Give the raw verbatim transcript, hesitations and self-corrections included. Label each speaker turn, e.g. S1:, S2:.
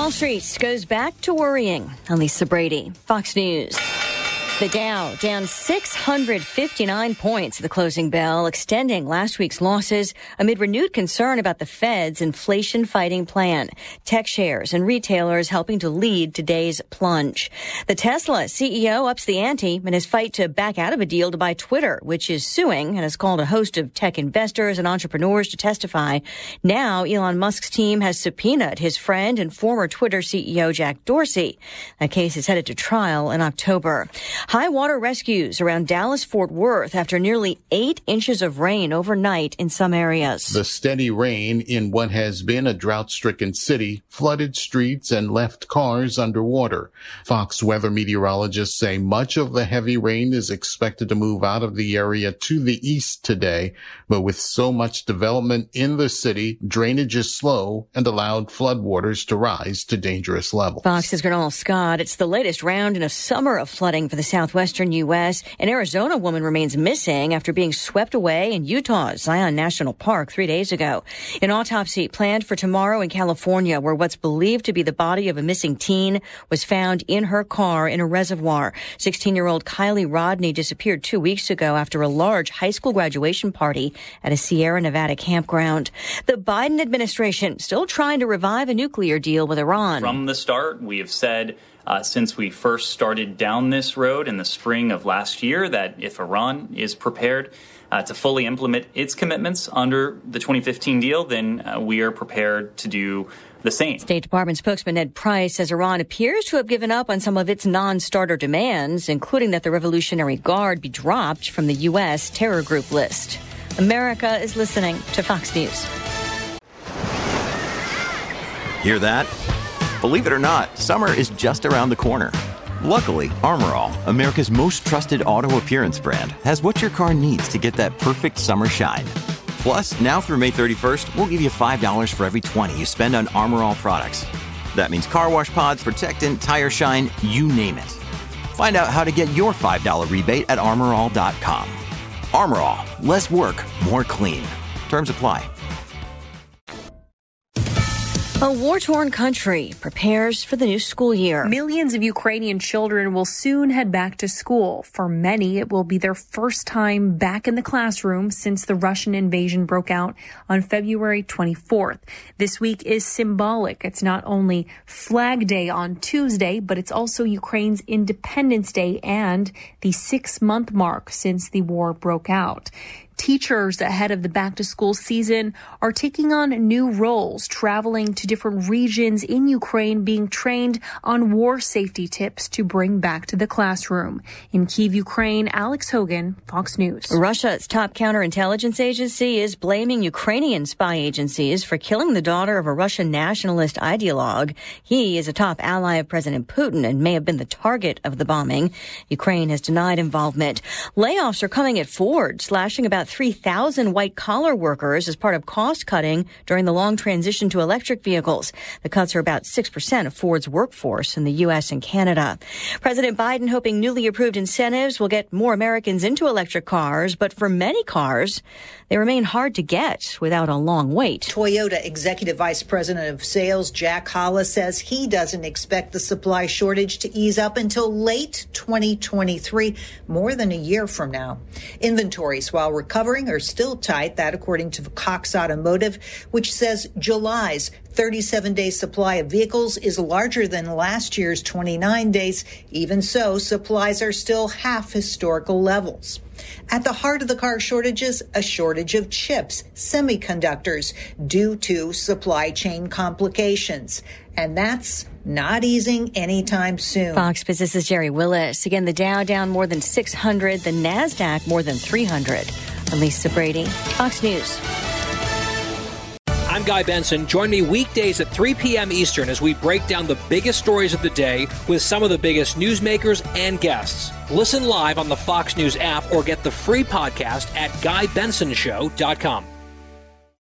S1: Wall Street goes back to worrying. I'm Lisa Brady, Fox News. The Dow down six hundred fifty-nine points at the closing bell, extending last week's losses amid renewed concern about the Fed's inflation-fighting plan. Tech shares and retailers helping to lead today's plunge. The Tesla C E O ups the ante in his fight to back out of a deal to buy Twitter, which is suing and has called a host of tech investors and entrepreneurs to testify. Now, Elon Musk's team has subpoenaed his friend and former Twitter C E O Jack Dorsey. That case is headed to trial in October. High water rescues around Dallas-Fort Worth after nearly eight inches of rain overnight in some areas.
S2: The steady rain in what has been a drought-stricken city flooded streets and left cars underwater. Fox weather meteorologists say much of the heavy rain is expected to move out of the area to the east today, but with so much development in the city, drainage is slow and allowed floodwaters to rise to dangerous levels.
S1: Fox's Gernal Scott, it's the latest round in a summer of flooding for the southwestern U S. An Arizona woman remains missing after being swept away in Utah's Zion National Park three days ago. An autopsy planned for tomorrow in California, where what's believed to be the body of a missing teen was found in her car in a reservoir. sixteen-year-old Kylie Rodney disappeared two weeks ago after a large high school graduation party at a Sierra Nevada campground. The Biden administration still trying to revive a nuclear deal with Iran.
S3: From the start, we have said Uh, since we first started down this road in the spring of last year, that if Iran is prepared uh, to fully implement its commitments under the twenty fifteen deal, then uh, we are prepared to do the same.
S1: State Department spokesman Ned Price says Iran appears to have given up on some of its non-starter demands, including that the Revolutionary Guard be dropped from the U S terror group list. America is listening to Fox News.
S4: Hear that? Believe it or not, summer is just around the corner. Luckily, Armor All, America's most trusted auto appearance brand, has what your car needs to get that perfect summer shine. Plus, now through May thirty-first, we'll give you five dollars for every twenty you spend on Armor All products. That means car wash pods, protectant, tire shine, you name it. Find out how to get your five dollars rebate at armor all dot com. Armor All, less work, more clean. Terms apply.
S1: A war-torn country prepares for the new school year.
S5: Millions of Ukrainian children will soon head back to school. For many, it will be their first time back in the classroom since the Russian invasion broke out on February twenty-fourth. This week is symbolic. It's not only Flag Day on Tuesday, but it's also Ukraine's Independence Day and the six-month mark since the war broke out. Teachers ahead of the back-to-school season are taking on new roles, traveling to different regions in Ukraine, being trained on war safety tips to bring back to the classroom. In Kyiv, Ukraine, Alex Hogan, Fox News.
S1: Russia's top counterintelligence agency is blaming Ukrainian spy agencies for killing the daughter of a Russian nationalist ideologue. He is a top ally of President Putin and may have been the target of the bombing. Ukraine has denied involvement. Layoffs are coming at Ford, slashing about three thousand white-collar workers as part of cost-cutting during the long transition to electric vehicles. The cuts are about six percent of Ford's workforce in the U S and Canada. President Biden hoping newly approved incentives will get more Americans into electric cars, but for many cars, they remain hard to get without a long wait.
S6: Toyota Executive Vice President of Sales Jack Hollis says he doesn't expect the supply shortage to ease up until late twenty twenty-three, more than a year from now. Inventories, while recovering, are still tight. That according to Cox Automotive, which says July's thirty-seven day supply of vehicles is larger than last year's twenty-nine days. Even so, supplies are still half historical levels. At the heart of the car shortages, a shortage of chips, semiconductors, due to supply chain complications. And that's not easing anytime soon.
S1: Fox Business's Jerry Willis. Again, the Dow down more than six hundred, the NASDAQ more than three hundred. I'm Lisa Brady, Fox News.
S7: I'm Guy Benson. Join me weekdays at three p.m. Eastern as we break down the biggest stories of the day with some of the biggest newsmakers and guests. Listen live on the Fox News app or get the free podcast at guy benson show dot com.